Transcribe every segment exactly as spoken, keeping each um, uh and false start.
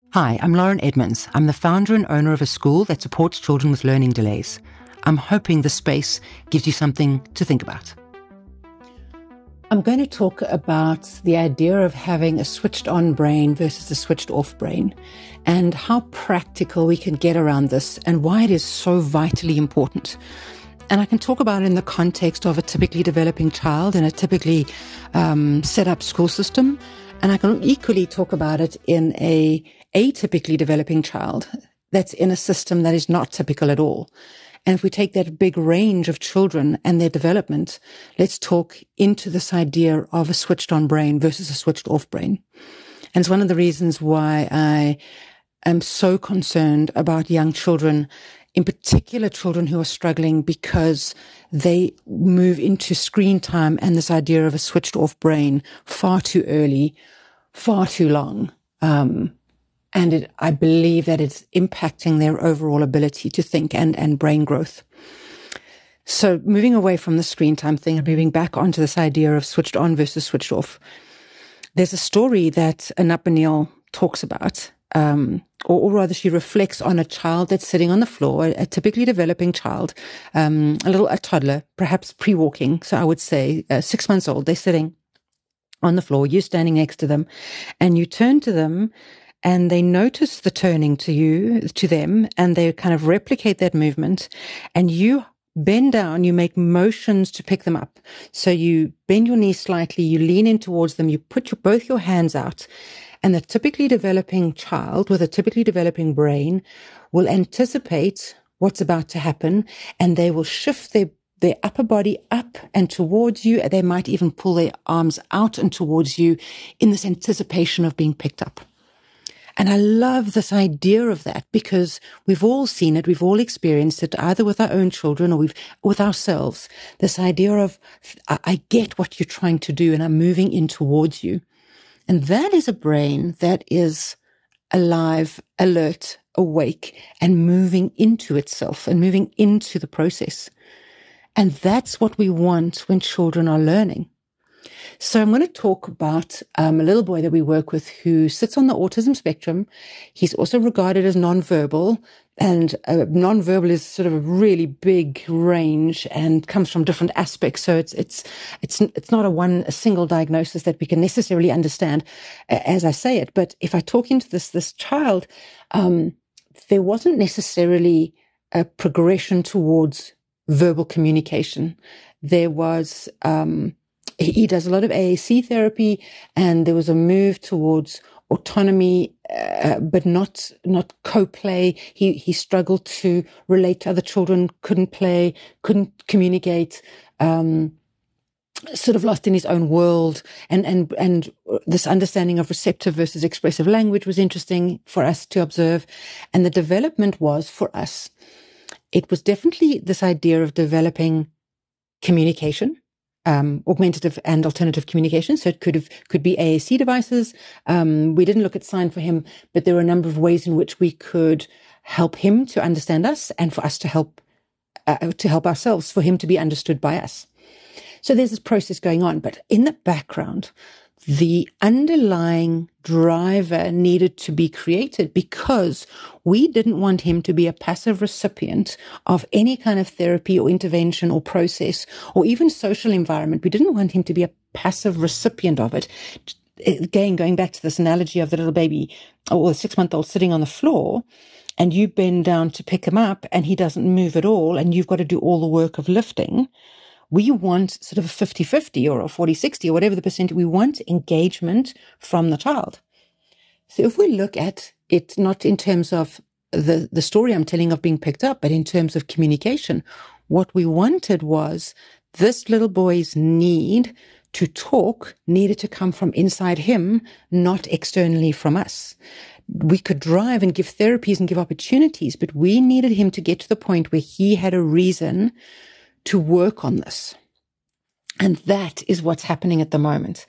Hi, I'm Lauren Edmonds. I'm the founder and owner of a school that supports children with learning delays. I'm hoping this space gives you something to think about. I'm going to talk about the idea of having a switched on brain versus a switched off brain, and how practical we can get around this and why it is so vitally important. And I can talk about it in the context of a typically developing child in a typically um, set up school system. And I can equally talk about it in a atypically developing child that's in a system that is not typical at all. And if we take that big range of children and their development, let's talk into this idea of a switched on brain versus a switched off brain. And it's one of the reasons why I am so concerned about young children, in particular children who are struggling because they move into screen time and this idea of a switched off brain far too early, far too long. Um, and it, I believe that it's impacting their overall ability to think and, and brain growth. So moving away from the screen time thing and moving back onto this idea of switched on versus switched off, there's a story that Anat Baniel talks about, um, or, or rather she reflects on a child that's sitting on the floor, a, a typically developing child, um, a little, a toddler, perhaps pre-walking. So I would say uh, six months old, they're sitting on the floor, you're standing next to them, and you turn to them and they notice the turning to you, to them, and they kind of replicate that movement, and you bend down, you make motions to pick them up. So you bend your knees slightly, you lean in towards them, you put your, both your hands out, and the typically developing child with a typically developing brain will anticipate what's about to happen, and they will shift their their upper body up and towards you. They might even pull their arms out and towards you in this anticipation of being picked up. And I love this idea of that because we've all seen it. We've all experienced it either with our own children or we've, with ourselves. This idea of, I, I get what you're trying to do and I'm moving in towards you. And that is a brain that is alive, alert, awake, and moving into itself and moving into the process. And that's what we want when children are learning. So I'm going to talk about um, a little boy that we work with who sits on the autism spectrum. He's also regarded as nonverbal, and uh, nonverbal is sort of a really big range and comes from different aspects. So it's it's it's it's not a one a single diagnosis that we can necessarily understand uh, as I say it. But if I talk into this this child, um, there wasn't necessarily a progression towards verbal communication. There was, um, he, he does a lot of A A C therapy, and there was a move towards autonomy, uh, but not, not co-play. He, he struggled to relate to other children, couldn't play, couldn't communicate, um, sort of lost in his own world. And, and, and this understanding of receptive versus expressive language was interesting for us to observe. And the development was for us, it was definitely this idea of developing communication, um, augmentative and alternative communication. So it could have, could be A A C devices. Um, we didn't look at sign for him, but there were a number of ways in which we could help him to understand us and for us to help, uh, to help ourselves, for him to be understood by us. So there's this process going on, but in the background, the underlying driver needed to be created because we didn't want him to be a passive recipient of any kind of therapy or intervention or process or even social environment. We didn't want him to be a passive recipient of it. Again, going back to this analogy of the little baby or the six-month-old sitting on the floor, and you bend down to pick him up and he doesn't move at all, and you've got to do all the work of lifting. We want sort of a fifty-fifty or a forty-sixty or whatever the percentage. We want engagement from the child. So if we look at it not in terms of the, the story I'm telling of being picked up, but in terms of communication, what we wanted was this little boy's need to talk needed to come from inside him, not externally from us. We could drive and give therapies and give opportunities, but we needed him to get to the point where he had a reason to work on this. And that is what's happening at the moment.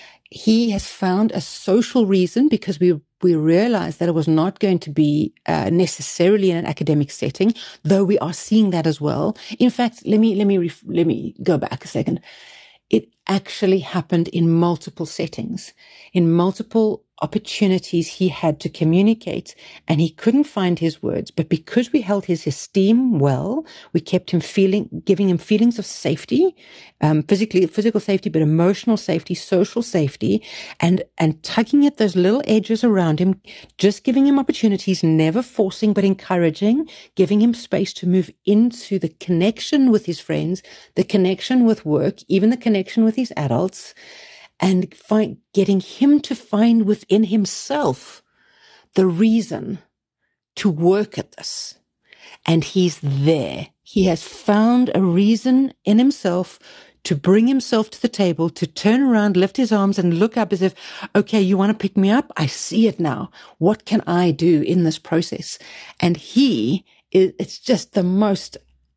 He has found a social reason because we we realized that it was not going to be uh, necessarily in an academic setting, though we are seeing that as well. In fact, let me let me ref- let me go back a second. It actually happened in multiple settings, in multiple opportunities he had to communicate, and he couldn't find his words. But because we held his esteem well, we kept him feeling, giving him feelings of safety, um, physically, physical safety, but emotional safety, social safety, and, and tugging at those little edges around him, just giving him opportunities, never forcing, but encouraging, giving him space to move into the connection with his friends, the connection with work, even the connection with his adults, and find, getting him to find within himself the reason to work at this. And he's there. He has found a reason in himself to bring himself to the table, to turn around, lift his arms and look up as if, okay, you want to pick me up? I see it now. What can I do in this process? And he, it's just the most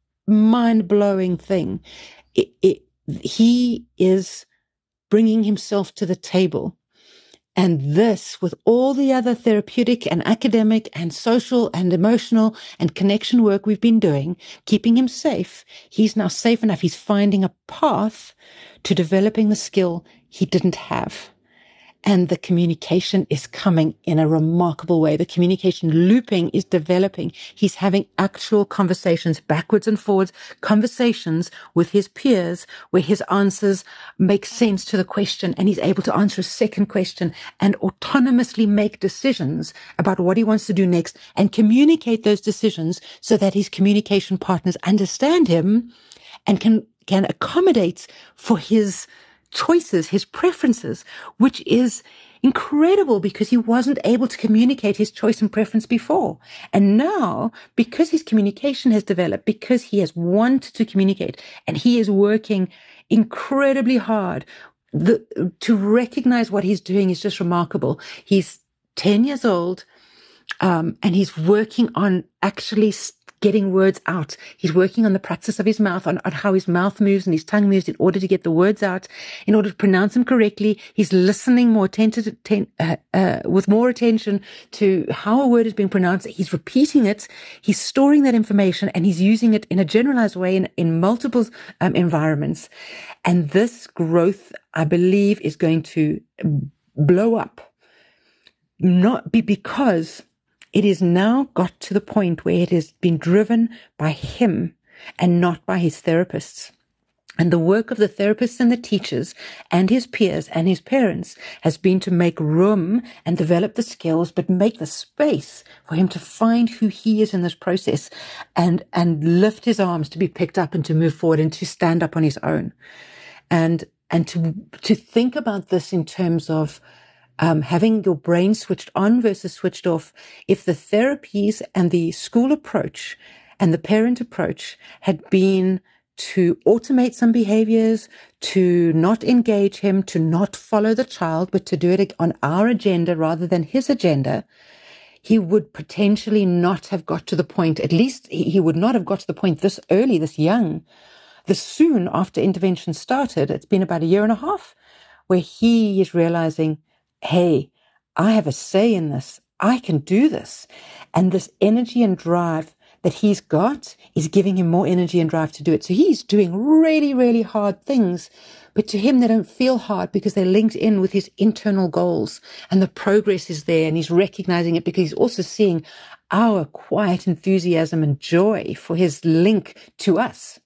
mind-blowing thing. It, it, he is bringing himself to the table. And this, with all the other therapeutic and academic and social and emotional and connection work we've been doing, keeping him safe, he's now safe enough. He's finding a path to developing the skill he didn't have. And the communication is coming in a remarkable way. The communication looping is developing. He's having actual conversations, backwards and forwards, conversations with his peers where his answers make sense to the question, and he's able to answer a second question and autonomously make decisions about what he wants to do next and communicate those decisions so that his communication partners understand him and can, can accommodate for his choices, his preferences, which is incredible because he wasn't able to communicate his choice and preference before. And now, because his communication has developed, because he has wanted to communicate, and he is working incredibly hard, the, to recognize what he's doing is just remarkable. He's ten years old, um, and he's working on actually st- getting words out. He's working on the practice of his mouth, on, on how his mouth moves and his tongue moves in order to get the words out, in order to pronounce them correctly. He's listening more attentive, atten- uh, uh, with more attention to how a word is being pronounced. He's repeating it. He's storing that information, and he's using it in a generalized way in, in multiple um, environments. And this growth, I believe, is going to blow up. Not be because it is now got to the point where it has been driven by him and not by his therapists. And the work of the therapists and the teachers and his peers and his parents has been to make room and develop the skills, but make the space for him to find who he is in this process and, and lift his arms to be picked up and to move forward and to stand up on his own. And, and to, to think about this in terms of Um, having your brain switched on versus switched off. If the therapies and the school approach and the parent approach had been to automate some behaviors, to not engage him, to not follow the child, but to do it on our agenda rather than his agenda, he would potentially not have got to the point, at least he would not have got to the point this early, this young, this soon after intervention started. It's been about a year and a half where he is realizing, hey, I have a say in this. I can do this. And this energy and drive that he's got is giving him more energy and drive to do it. So he's doing really, really hard things, but to him, they don't feel hard because they're linked in with his internal goals, and the progress is there, and he's recognizing it because he's also seeing our quiet enthusiasm and joy for his link to us.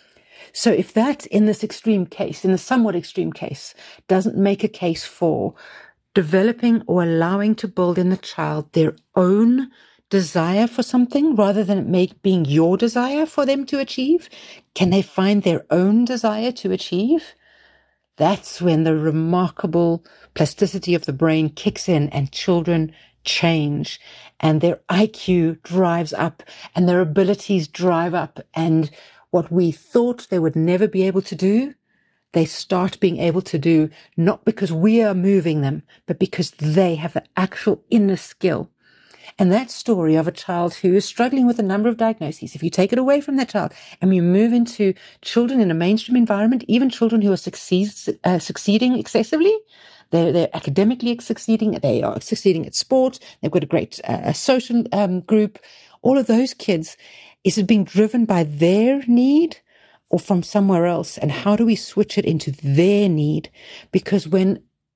So if that, in this extreme case, in the somewhat extreme case, doesn't make a case for developing or allowing to build in the child their own desire for something rather than it make being your desire for them to achieve, can they find their own desire to achieve? That's when the remarkable plasticity of the brain kicks in and children change and their I Q drives up and their abilities drive up, and what we thought they would never be able to do, they start being able to do, not because we are moving them, but because they have the actual inner skill. And that story of a child who is struggling with a number of diagnoses, if you take it away from that child and you move into children in a mainstream environment, even children who are succeed, uh, succeeding excessively, they're, they're academically succeeding, they are succeeding at sport, they've got a great uh, social um, group, all of those kids, is it being driven by their need or from somewhere else? And how do we switch it into their need? Because when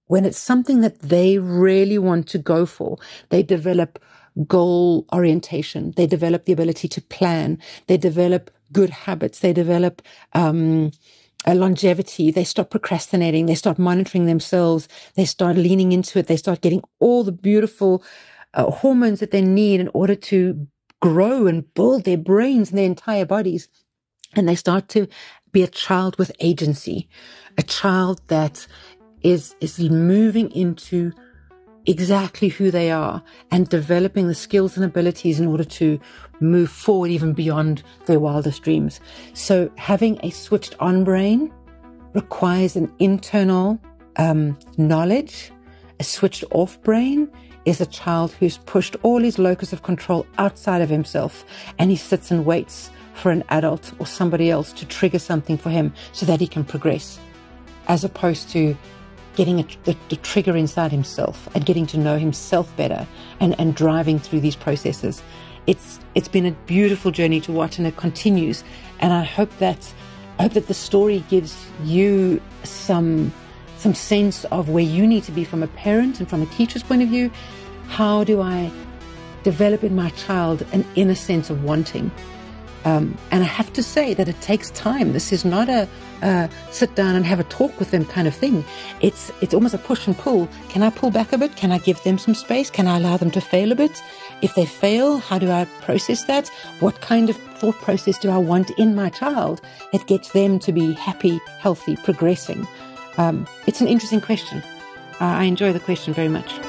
when it's something that they really want to go for, they develop goal orientation. They develop the ability to plan. They develop good habits. They develop um, a longevity. They stop procrastinating. They start monitoring themselves. They start leaning into it. They start getting all the beautiful uh, hormones that they need in order to grow and build their brains and their entire bodies. And they start to be a child with agency, a child that is is moving into exactly who they are and developing the skills and abilities in order to move forward even beyond their wildest dreams. So having a switched on brain requires an internal um, knowledge. A switched off brain is a child who's pushed all his locus of control outside of himself, and he sits and waits for an adult or somebody else to trigger something for him so that he can progress, as opposed to getting a, the, the trigger inside himself and getting to know himself better and, and driving through these processes. It's it's been a beautiful journey to watch, and it continues. And I hope that I hope that the story gives you some some sense of where you need to be from a parent and from a teacher's point of view. How do I develop in my child an inner sense of wanting? Um, and I have to say that it takes time. This is not a, a sit down and have a talk with them kind of thing. It's it's almost a push and pull. Can I pull back a bit? Can I give them some space? Can I allow them to fail a bit? If they fail, how do I process that? What kind of thought process do I want in my child that gets them to be happy, healthy, progressing? Um, it's an interesting question. Uh, I enjoy the question very much.